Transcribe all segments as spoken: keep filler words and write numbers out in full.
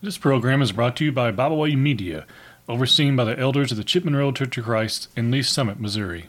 This program is brought to you by Bible Way Media, overseen by the elders of the Chipman Road Church of Christ in Lee Summit, Missouri.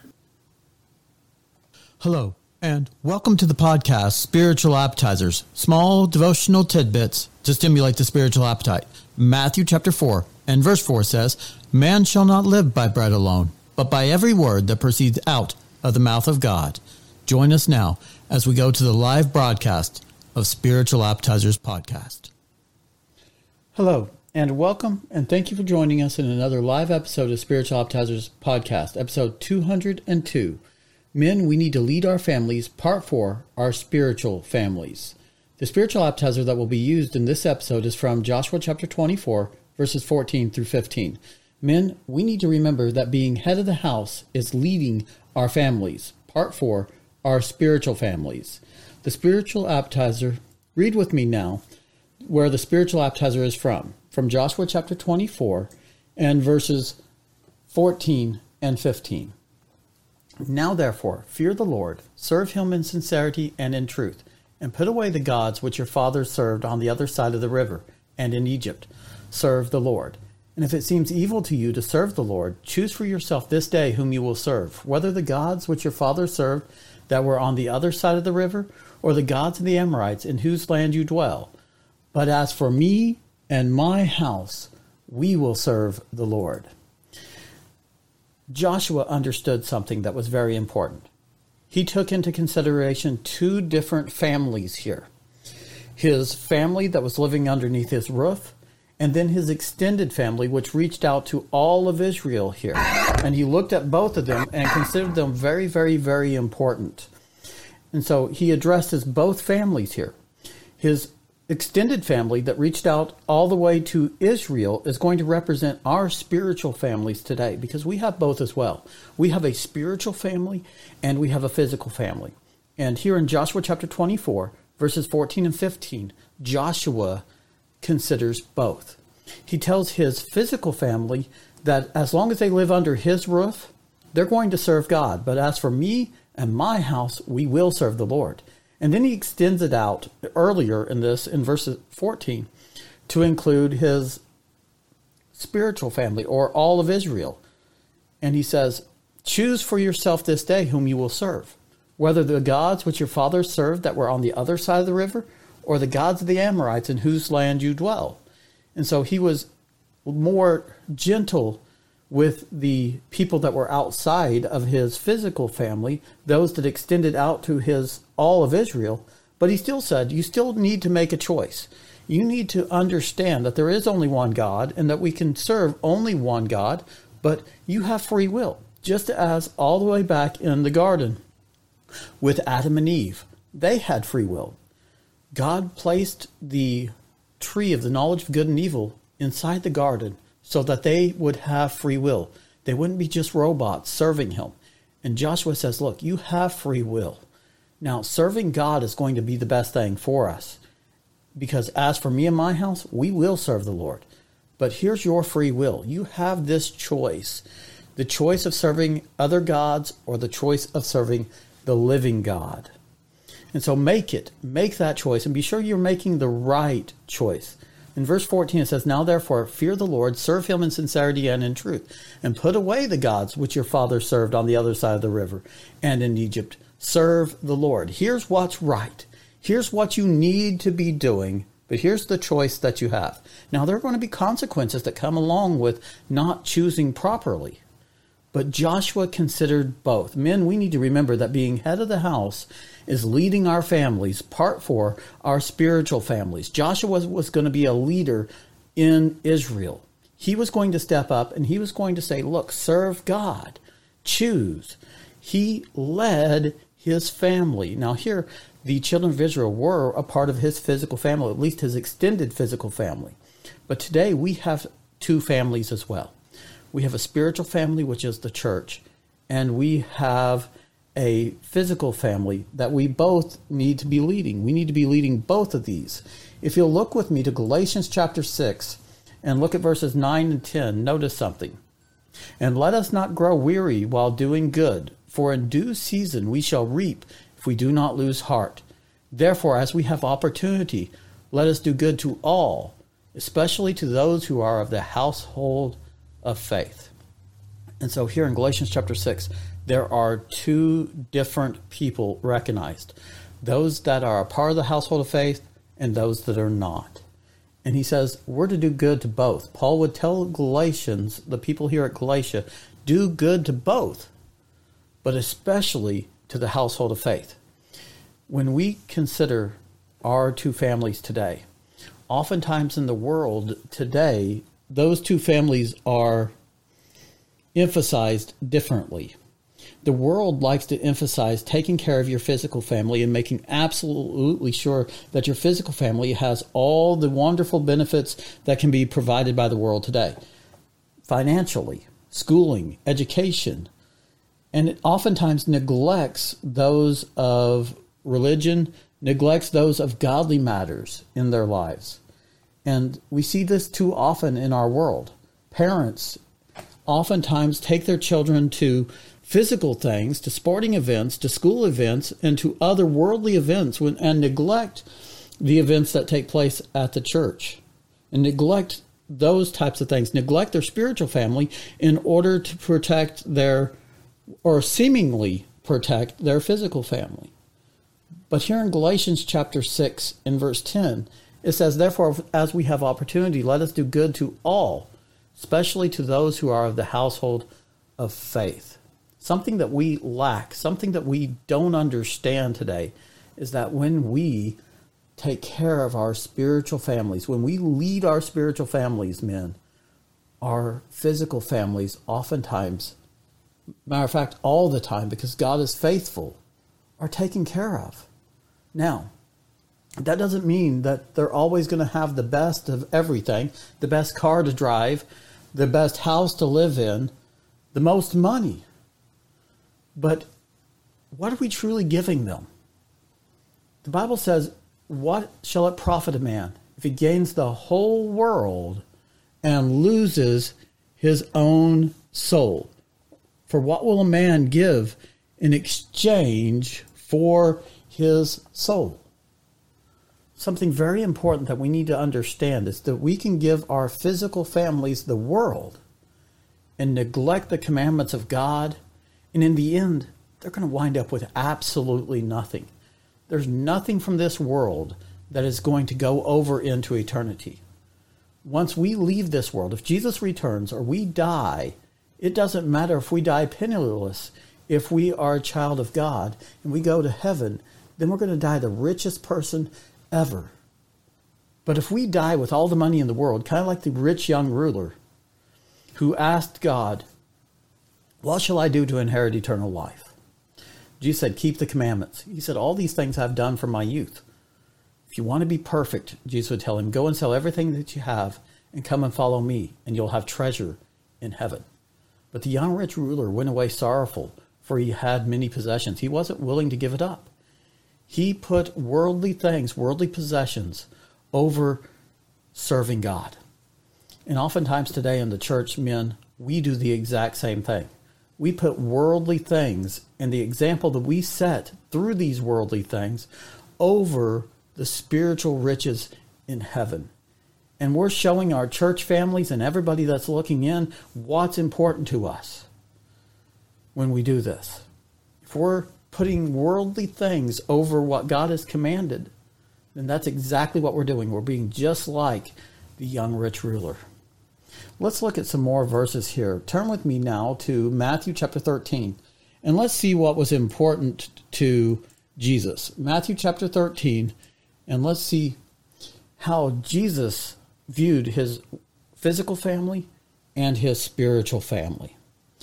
Hello, and welcome to the podcast, Spiritual Appetizers, small devotional tidbits to stimulate the spiritual appetite. Matthew chapter four and verse four says, "Man shall not live by bread alone, but by every word that proceeds out of the mouth of God." Join us now as we go to the live broadcast of Spiritual Appetizers podcast. Hello, and welcome, and thank you for joining us in another live episode of Spiritual Appetizers podcast, episode two hundred two. Men, we need to lead our families, part four, our spiritual families. The spiritual appetizer that will be used in this episode is from Joshua chapter twenty-four, verses fourteen through fifteen. Men, we need to remember that being head of the house is leading our families. Part four, our spiritual families. The spiritual appetizer, read with me now, where the spiritual appetizer is from, from Joshua chapter twenty-four and verses fourteen and fifteen. "Now therefore, fear the Lord, serve him in sincerity and in truth, and put away the gods which your fathers served on the other side of the river, and in Egypt. Serve the Lord. And if it seems evil to you to serve the Lord, choose for yourself this day whom you will serve, whether the gods which your fathers served that were on the other side of the river, or the gods of the Amorites in whose land you dwell. But as for me and my house, we will serve the Lord." Joshua understood something that was very important. He took into consideration two different families here. His family that was living underneath his roof, and then his extended family, which reached out to all of Israel here. And he looked at both of them and considered them very, very, very important. And so he addresses both families here. His extended family that reached out all the way to Israel is going to represent our spiritual families today, because we have both as well. We have a spiritual family and we have a physical family. And here in Joshua chapter twenty-four, verses fourteen and fifteen, Joshua considers both. He tells his physical family that as long as they live under his roof, they're going to serve God. But as for me and my house, we will serve the Lord. And then he extends it out earlier in this, in verse fourteen, to include his spiritual family, or all of Israel. And he says, "Choose for yourself this day whom you will serve, whether the gods which your fathers served that were on the other side of the river, or the gods of the Amorites in whose land you dwell." And so he was more gentle with the people that were outside of his physical family, those that extended out to his all of Israel. But he still said, you still need to make a choice. You need to understand that there is only one God and that we can serve only one God, but you have free will. Just as all the way back in the garden with Adam and Eve, they had free will. God placed the tree of the knowledge of good and evil inside the garden so that they would have free will. They wouldn't be just robots serving him. And Joshua says, look, you have free will. Now, serving God is going to be the best thing for us, because as for me and my house, we will serve the Lord. But here's your free will. You have this choice, the choice of serving other gods or the choice of serving the living God. And so make it, make that choice, and be sure you're making the right choice. In verse fourteen, it says, "Now therefore, fear the Lord, serve him in sincerity and in truth, and put away the gods which your fathers served on the other side of the river and in Egypt. Serve the Lord." Here's what's right. Here's what you need to be doing, but here's the choice that you have. Now, there are going to be consequences that come along with not choosing properly. But Joshua considered both. Men, we need to remember that being head of the house is leading our families, part four, our spiritual families. Joshua was, was going to be a leader in Israel. He was going to step up and he was going to say, look, serve God, choose. He led his family. Now here, the children of Israel were a part of his physical family, at least his extended physical family. But today we have two families as well. We have a spiritual family, which is the church, and we have a physical family that we both need to be leading. We need to be leading both of these. If you'll look with me to Galatians chapter six and look at verses nine and ten, notice something. "And let us not grow weary while doing good, for in due season we shall reap if we do not lose heart. Therefore, as we have opportunity, let us do good to all, especially to those who are of the household of faith. And so here in Galatians chapter six, there are two different people recognized. Those that are a part of the household of faith and those that are not. And he says, we're to do good to both. Paul would tell Galatians, the people here at Galatia, do good to both, but especially to the household of faith. When we consider our two families today, oftentimes in the world today, those two families are emphasized differently. The world likes to emphasize taking care of your physical family and making absolutely sure that your physical family has all the wonderful benefits that can be provided by the world today. Financially, schooling, education, and it oftentimes neglects those of religion, neglects those of godly matters in their lives. And we see this too often in our world. Parents oftentimes take their children to physical things, to sporting events, to school events, and to other worldly events when, and neglect the events that take place at the church. And neglect those types of things, neglect their spiritual family in order to protect their, or seemingly protect their physical family. But here in Galatians chapter six in verse ten, it says, therefore, as we have opportunity, let us do good to all, especially to those who are of the household of faith. Something that we lack, something that we don't understand today, is that when we take care of our spiritual families, when we lead our spiritual families, men, our physical families oftentimes, matter of fact, all the time, because God is faithful, are taken care of. Now, that doesn't mean that they're always going to have the best of everything, the best car to drive, the best house to live in, the most money. But what are we truly giving them? The Bible says, what shall it profit a man if he gains the whole world and loses his own soul? For what will a man give in exchange for his soul? Something very important that we need to understand is that we can give our physical families the world and neglect the commandments of God. And in the end, they're going to wind up with absolutely nothing. There's nothing from this world that is going to go over into eternity. Once we leave this world, if Jesus returns or we die, it doesn't matter if we die penniless. If we are a child of God and we go to heaven, then we're going to die the richest person ever. But if we die with all the money in the world, kind of like the rich young ruler who asked God, what shall I do to inherit eternal life? Jesus said, keep the commandments. He said, all these things I've done from my youth. If you want to be perfect, Jesus would tell him, go and sell everything that you have and come and follow me, and you'll have treasure in heaven. But the young rich ruler went away sorrowful, for he had many possessions. He wasn't willing to give it up. He put worldly things, worldly possessions, over serving God. And oftentimes today in the church, men, we do the exact same thing. We put worldly things and the example that we set through these worldly things over the spiritual riches in heaven. And we're showing our church families and everybody that's looking in what's important to us when we do this. If we're putting worldly things over what God has commanded, then that's exactly what we're doing. We're being just like the young rich ruler. Let's look at some more verses here. Turn with me now to Matthew chapter thirteen, and let's see what was important to Jesus. Matthew chapter thirteen, and let's see how Jesus viewed his physical family and his spiritual family.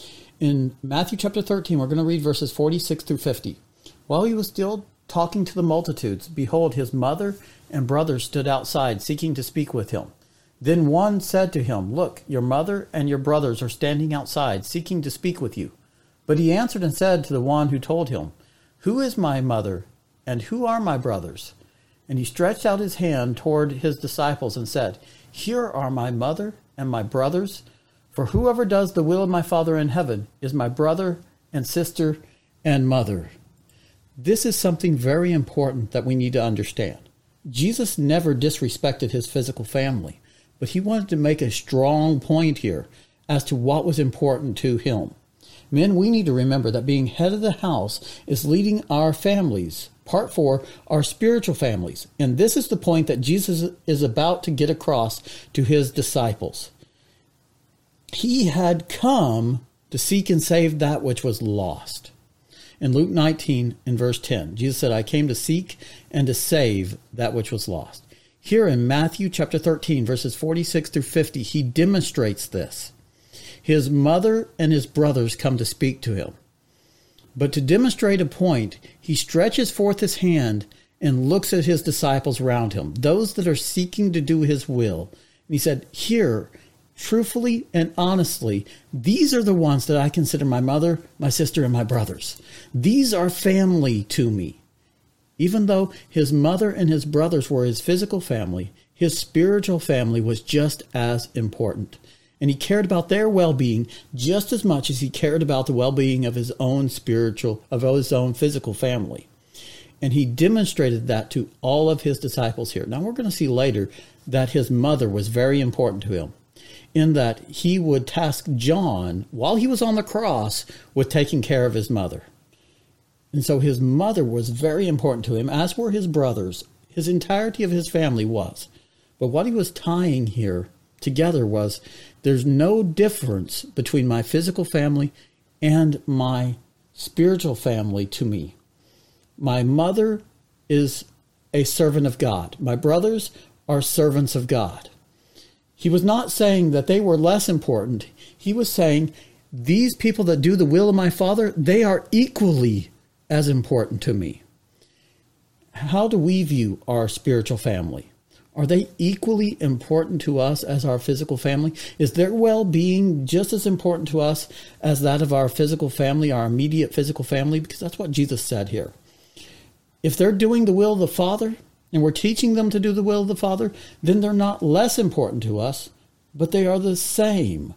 In Matthew chapter thirteen, we're going to read verses forty-six through fifty. While he was still talking to the multitudes, behold, his mother and brothers stood outside, seeking to speak with him. Then one said to him, look, your mother and your brothers are standing outside, seeking to speak with you. But he answered and said to the one who told him, who is my mother, and who are my brothers? And he stretched out his hand toward his disciples and said, here are my mother and my brothers. For whoever does the will of my Father in heaven is my brother and sister and mother. This is something very important that we need to understand. Jesus never disrespected his physical family. but he wanted to make a strong point here as to what was important to him. Men, we need to remember that being head of the house is leading our families. Part four, our spiritual families. And this is the point that Jesus is about to get across to his disciples. He had come to seek and save that which was lost. In Luke nineteen, in verse ten, Jesus said, I came to seek and to save that which was lost. Here in Matthew chapter thirteen, verses forty-six through fifty, he demonstrates this. His mother and his brothers come to speak to him. But to demonstrate a point, he stretches forth his hand and looks at his disciples around him, those that are seeking to do his will. And he said, here, truthfully and honestly, these are the ones that I consider my mother, my sister, and my brothers. These are family to me. Even though his mother and his brothers were his physical family, his spiritual family was just as important. And he cared about their well-being just as much as he cared about the well-being of his own spiritual, of his own physical family. And he demonstrated that to all of his disciples here. Now we're going to see later that his mother was very important to him, in that he would task John, while he was on the cross, with taking care of his mother. And so his mother was very important to him, as were his brothers. His entirety of his family was. But what he was tying here together was, there's no difference between my physical family and my spiritual family to me. My mother is a servant of God. My brothers are servants of God. He was not saying that they were less important. He was saying, these people that do the will of my Father, they are equally as important to me. How do we view our spiritual family? Are they equally important to us as our physical family? Is their well-being just as important to us as that of our physical family, our immediate physical family? Because that's what Jesus said here. If they're doing the will of the Father, and we're teaching them to do the will of the Father, then they're not less important to us, but they are the same.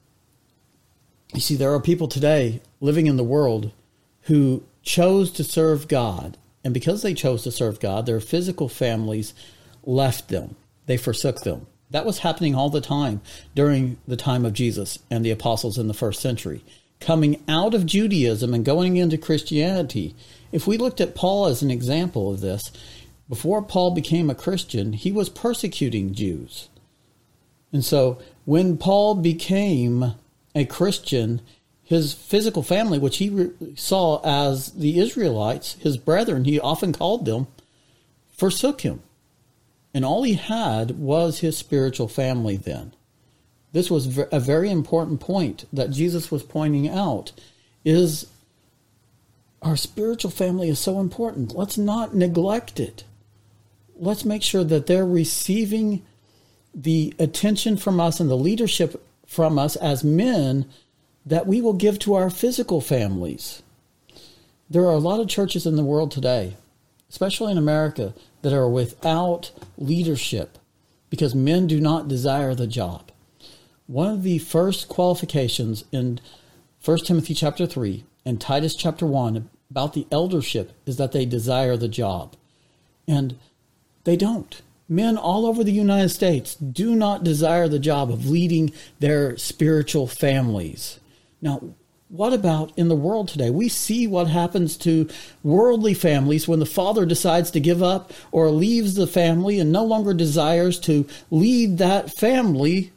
You see, there are people today living in the world who chose to serve God, and because they chose to serve God, their physical families left them. They forsook them. That was happening all the time during the time of Jesus and the apostles in the first century. Coming out of Judaism and going into Christianity, if we looked at Paul as an example of this, before Paul became a Christian, he was persecuting Jews. And so when Paul became a Christian, his physical family, which he re- saw as the Israelites, his brethren, he often called them, forsook him. And all he had was his spiritual family then. This was a very important point that Jesus was pointing out, is our spiritual family is so important. Let's not neglect it. Let's make sure that they're receiving the attention from us and the leadership from us as men that we will give to our physical families. There are a lot of churches in the world today, especially in America, that are without leadership because men do not desire the job. One of the first qualifications in First Timothy chapter three and Titus chapter one about the eldership is that they desire the job. And they don't. Men all over the United States do not desire the job of leading their spiritual families. Now, what about in the world today? We see what happens to worldly families when the father decides to give up or leaves the family and no longer desires to lead that family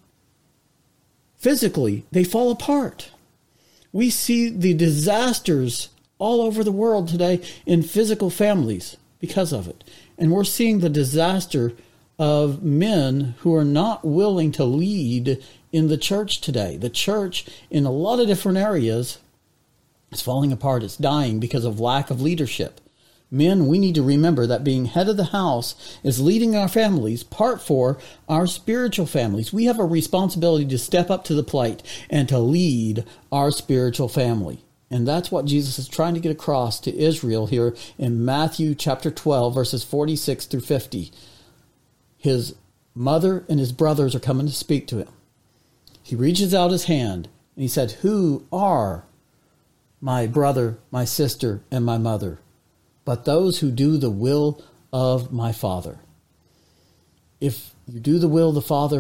physically. They fall apart. We see the disasters all over the world today in physical families because of it. And we're seeing the disaster of men who are not willing to lead in the church today. The church, in a lot of different areas, is falling apart. It's dying because of lack of leadership. Men, we need to remember that being head of the house is leading our families. Part four, our spiritual families. We have a responsibility to step up to the plate and to lead our spiritual family. And that's what Jesus is trying to get across to Israel here in Matthew chapter twelve, verses forty-six through fifty. His mother and his brothers are coming to speak to him. He reaches out his hand and he said, "Who are my brother, my sister, and my mother, but those who do the will of my Father?" If you do the will of the Father,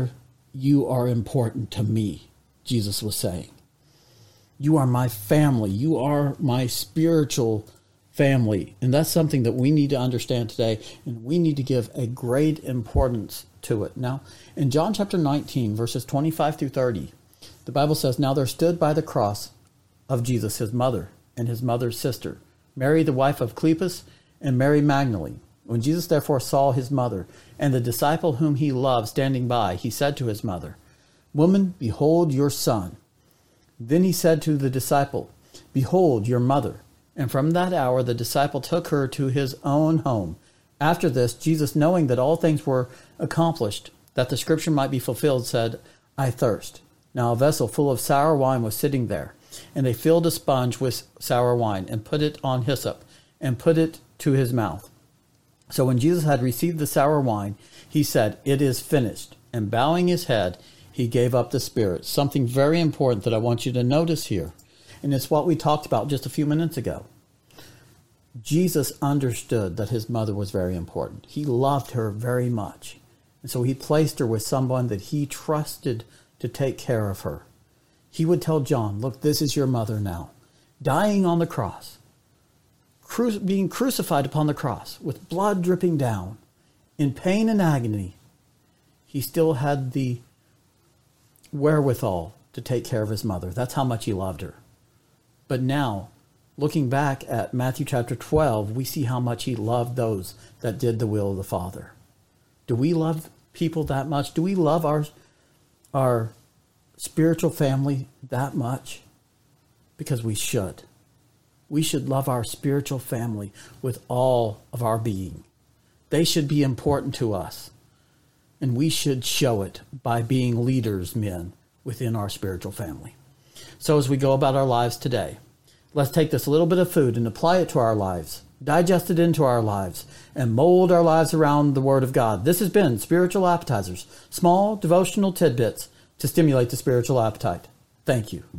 you are important to me, Jesus was saying. You are my family. You are my spiritual family. And that's something that we need to understand today, and we need to give a great importance to it. Now, in John chapter nineteen, verses twenty-five through thirty, the Bible says, "Now there stood by the cross of Jesus his mother and his mother's sister, Mary the wife of Cleopas, and Mary Magdalene. When Jesus therefore saw his mother and the disciple whom he loved standing by, he said to his mother, 'Woman, behold your son.' Then he said to the disciple, 'Behold your mother.' And from that hour the disciple took her to his own home. After this, Jesus, knowing that all things were accomplished, that the scripture might be fulfilled, said, 'I thirst.' Now a vessel full of sour wine was sitting there, and they filled a sponge with sour wine, and put it on hyssop, and put it to his mouth. So when Jesus had received the sour wine, he said, 'It is finished.' And bowing his head, he gave up the spirit." Something very important that I want you to notice here, and it's what we talked about just a few minutes ago. Jesus understood that his mother was very important. He loved her very much. And so he placed her with someone that he trusted to take care of her. He would tell John, "Look, this is your mother now, dying on the cross, cru- being crucified upon the cross with blood dripping down, in pain and agony." He still had the wherewithal to take care of his mother. That's how much he loved her. But now, looking back at Matthew chapter twelve, we see how much he loved those that did the will of the Father. Do we love people that much? Do we love our our spiritual family that much? Because we should. We should love our spiritual family with all of our being. They should be important to us. And we should show it by being leaders, men, within our spiritual family. So as we go about our lives today, let's take this little bit of food and apply it to our lives, digest it into our lives, and mold our lives around the Word of God. This has been Spiritual Appetizers, small devotional tidbits to stimulate the spiritual appetite. Thank you.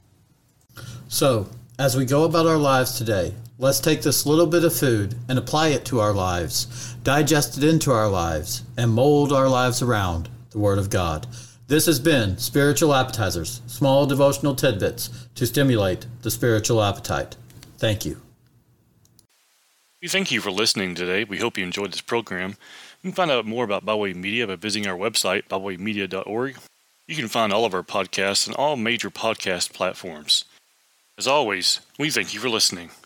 So, as we go about our lives today, let's take this little bit of food and apply it to our lives, digest it into our lives, and mold our lives around the Word of God. This has been Spiritual Appetizers, small devotional tidbits to stimulate the spiritual appetite. Thank you. We thank you for listening today. We hope you enjoyed this program. You can find out more about Bible Way Media by visiting our website, bible way media dot org. You can find all of our podcasts on all major podcast platforms. As always, we thank you for listening.